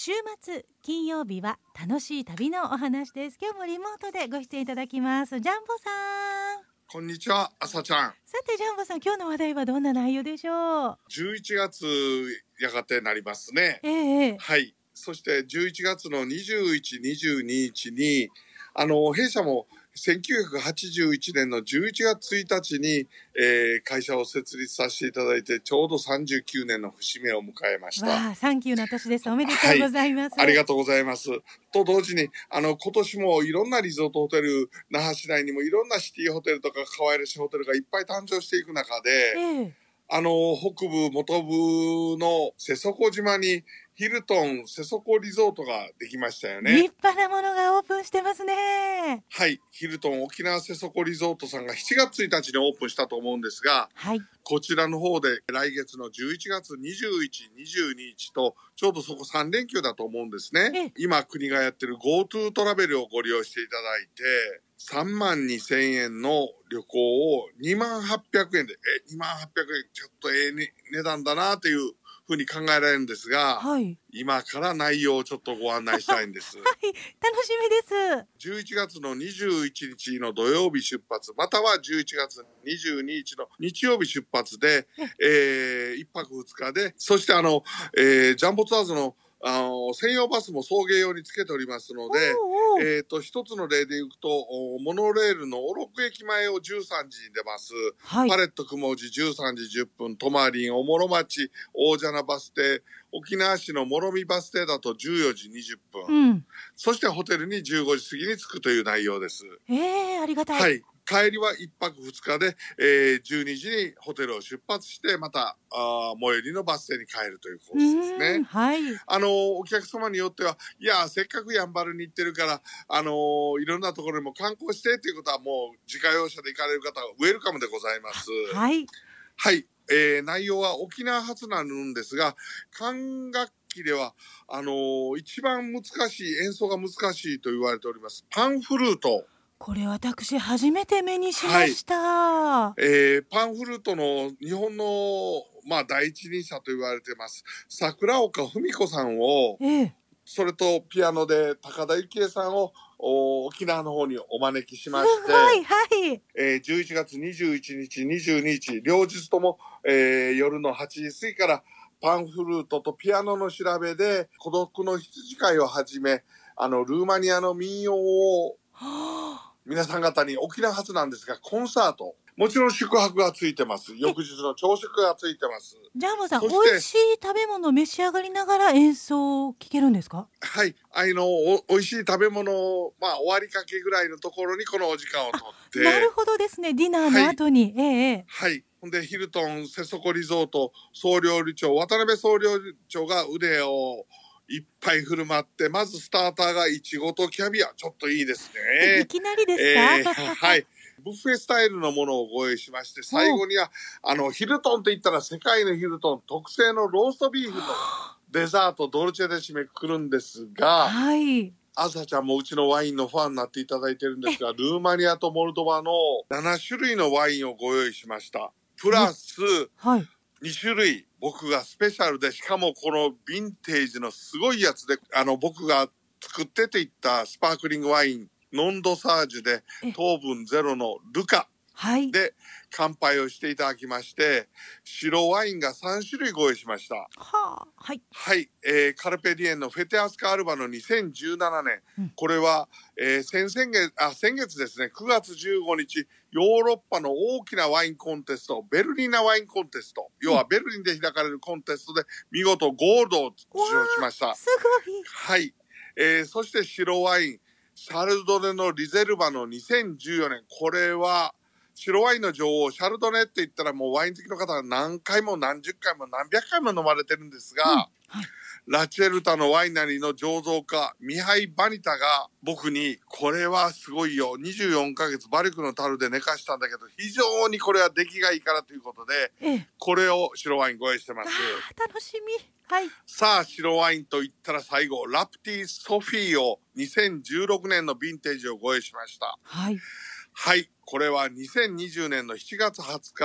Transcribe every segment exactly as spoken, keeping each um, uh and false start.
週末金曜日は楽しい旅のお話です。今日もリモートでご出演いただきますジャンボさん。 こんにちは、朝ちゃん。 さてジャンボさん、今日の話題はどんな内容でしょう。 じゅういちがつやがてなりますね。 ええ、 はい。そしてじゅういちがつのにじゅういち、にじゅうににちにあの弊社もせんきゅうひゃくはちじゅういちねんのじゅういちがつついたちに、えー、会社を設立させていただいてちょうどさんじゅうきゅうねんの節目を迎えました。 わあ、サンキューな年です。おめでとうございます、 はい、ありがとうございます。と同時にあの今年もいろんなリゾートホテル、那覇市内にもいろんなシティホテルとか可愛らしいホテルがいっぱい誕生していく中で、 ええ、 あの北部本部の瀬底島にヒルトン瀬底リゾートができましたよね。 立派なものがオープンしてますね。 はい、ヒルトン沖縄瀬底リゾートさんがしちがつついたちにオープンしたと思うんですが、 はい、 こちらの方で来月のじゅういちがつにじゅういち、にじゅうににちとちょうどそこさんれんきゅうだと思うんですね。今国がやってる GoTo トラベルをご利用していただいてさんまんにせんえんの旅行をにまんはっぴゃくえんで、えにまんはっぴゃくえんちょっとええ、ね、値段だなというふうに考えられるんですが、はい、今から内容をちょっとご案内したいんです。 はい、楽しみです。 じゅういちがつのにじゅういちにちの土曜日出発、またはじゅういちがつにじゅうににちの日曜日出発で、えー、いっぱくふつかで、そしてあの、えー、ジャンボツアーズのあの専用バスも送迎用につけておりますので、おうおう、えー、と一つの例でいくとモノレールの小禄駅前をじゅうさんじに出ます、はい、パレット雲寺じゅうさんじじゅっぷん、トマリンおもろ町大蛇名バス停、沖縄市の諸見バス停だとじゅうよじにじゅっぷん、うん、そしてホテルにじゅうごじ過ぎに着くという内容です。 えー、ありがたい。 はい、帰りはいっぱくふつかで、えー、じゅうにじにホテルを出発してまたあ最寄りのバス停に帰るというコースですね。 はい、 あのお客様によってはいやせっかくやんばるに行ってるからあのいろんなところにも観光してということはもう自家用車で行かれる方はウェルカムでございます。 はい、 はい、えー、内容は沖縄発なんですが管楽器ではあのー、一番難しい演奏が難しいと言われておりますパンフルート。 これ私初めて目にしました。はい、 えー、パンフルートの日本の、まあ、第一人者と言われてます桜岡文子さんを、ええ、それとピアノで高田幸恵さんを沖縄の方にお招きしまして、 はいはい、 えー、じゅういちがつにじゅういちにちにじゅうににち両日とも、えー、夜のはちじ過ぎからパンフルートとピアノの調べで孤独の羊飼いをはじめあのルーマニアの民謡を皆さん方に沖縄発なんですがコンサート、もちろん宿泊がついてます。翌日の朝食がついてます。 ジャンボさん、美味しい食べ物を召し上がりながら演奏を聴けるんですか？ はい、あのお美味しい食べ物を、まあ、終わりかけぐらいのところにこのお時間をとって。 なるほどですね、ディナーの後に、はい、ええ、 はい、ほんでヒルトン瀬底リゾート総料理長渡辺総料理長が腕をいっぱい振る舞って、まずスターターがいちごとキャビア、ちょっといいですね。 いきなりですか？ えー、はい。ブッフェスタイルのものをご用意しまして、最後にはあのヒルトンといったら世界のヒルトン特製のローストビーフのデザートドルチェで締めくくるんですが、はい、あさちゃんもうちのワインのファンになっていただいてるんですが、ルーマニアとモルドバのななしゅるいのワインをご用意しました。プラス、はい、にしゅるい僕がスペシャルで、しかもこのヴィンテージのすごいやつで、あの僕が作ってっていったスパークリングワインノンドサージュで糖分ゼロのルカで乾杯をしていただきまして、白ワインがさんしゅるいご用意しました。はあ、はい、 はい、えー、カルペディエンのフェテアスカアルバのにせんじゅうななねん、うん、これは、えー、先々月あ先月ですね、くがつじゅうごにちヨーロッパの大きなワインコンテスト、ベルリナワインコンテスト、要はベルリンで開かれるコンテストで見事ゴールドを受賞しました。 すごい。 はい、えー、そして白ワインシャルドネのリゼルバのにせんじゅうよねん、これは白ワインの女王シャルドネって言ったらもうワイン好きの方が何回も何十回も何百回も飲まれてるんですが、うん、はい、ラチェルタのワイナリーの醸造家ミハイ・バニタが僕にこれはすごいよ、にじゅうよんかげつバリュクの樽で寝かしたんだけど非常にこれは出来がいいからということで、ええ、これを白ワインご用意してます。 楽しみ。はい、 さあ白ワインといったら最後ラプティソフィーをにせんじゅうろくねんのヴィンテージをご用意しました。はい、はい、これはにせんにじゅうねんのしちがつはつか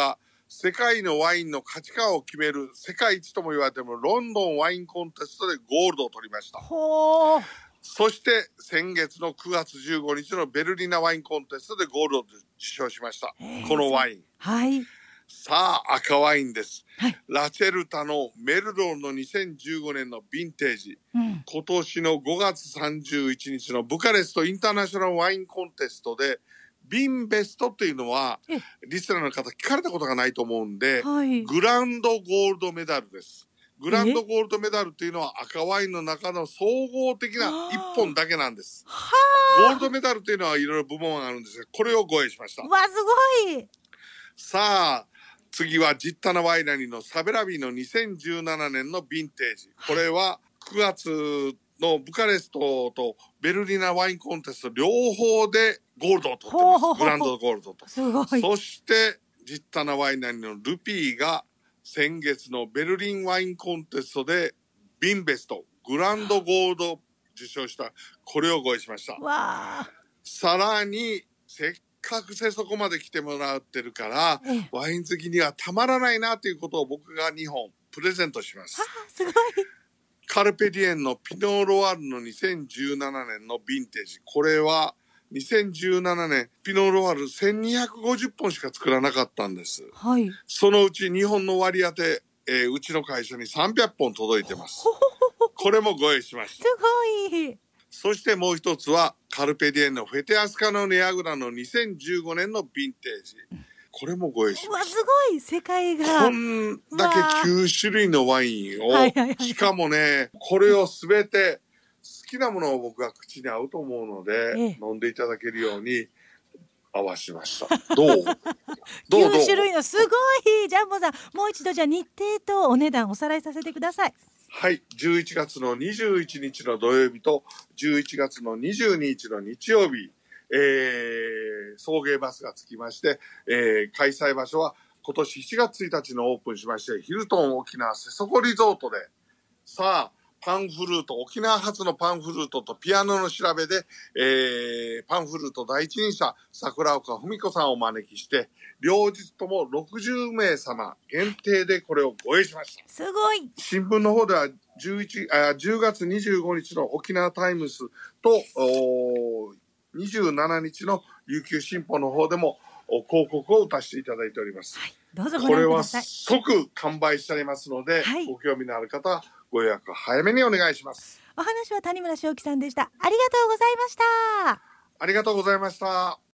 世界のワインの価値観を決める世界一とも言われてもロンドンワインコンテストでゴールドを取りました。 ほー。 そして先月のくがつじゅうごにちのベルリナワインコンテストでゴールドを受賞しました。このワイン。 はい。 さあ赤ワインです、 はい、 ラチェルタのメルローのにせんじゅうごねんのヴィンテージ、うん、今年のごがつさんじゅういちにちのブカレストインターナショナルワインコンテストでビンベストっていうのはリスナーの方聞かれたことがないと思うんで、はい、グランドゴールドメダルです。グランドゴールドメダルっていうのは赤ワインの中の総合的ないっぽんだけなんです。ゴールドメダルっていうのはいろいろ部門があるんですが、これをご用意しました。 わ、すごい。 さあ次はジッタナワイナリーのサベラビーのにせんじゅうななねんのヴィンテージ。これはくがつのブカレストとベルリナワインコンテスト両方でゴールドを取ってます。グランドゴールドと。 すごい。 そしてジッタナワイナリーのルピーが先月のベルリンワインコンテストでビンベストグランドゴールドを受賞した。これをご用意しました。 わさらにせっかくせそこまで来てもらってるからワイン好きにはたまらないなということを僕がにほんプレゼントします。 すごい。 カルペディエンのピノロワールのにせんじゅうななねんのヴィンテージ。これはにせんじゅうななねんピノロワールせんにひゃくごじゅっぽんしか作らなかったんです、 はい、 そのうち日本の割り当て、えー、うちの会社にさんびゃっぽん届いてます。これもご用意しました。 すごい。 そしてもう一つはカルペディエンのフェテアスカノネアグラのにせんじゅうごねんのヴィンテージ。これもご用意しました。 うわ、すごい。世界がこんだけきゅうしゅるいのワインを、はいはいはい、しかもねこれをすべて好きなものを僕が口に合うと思うので、ええ、飲んでいただけるように合わしました。どうどうきゅうしゅるいのすごい。ジャンボさんもう一度じゃあ日程とお値段おさらいさせてください。 はい、じゅういちがつのにじゅういちにちの土曜日とじゅういちがつのにじゅうににちの日曜日、えー、送迎バスがつきまして、えー、開催場所は今年しちがつついたちのオープンしましてヒルトン沖縄瀬底リゾートで、さあパンフルート沖縄発のパンフルートとピアノの調べで、えー、パンフルート第一人者桜岡文子さんをお招きして両日ともろくじゅうめいさま限定でこれをご用意しました。 すごい。 新聞の方ではじゅういちあじゅうがつにじゅうごにちの沖縄タイムスとにじゅうしちにちの琉球新報の方でも広告を打たせていただいております、 はい、どうぞご覧ください。 これは即完売してありますので、はい、ご興味のある方はご予約早めにお願いします。 お話は谷村正樹さんでした。ありがとうございました。 ありがとうございました。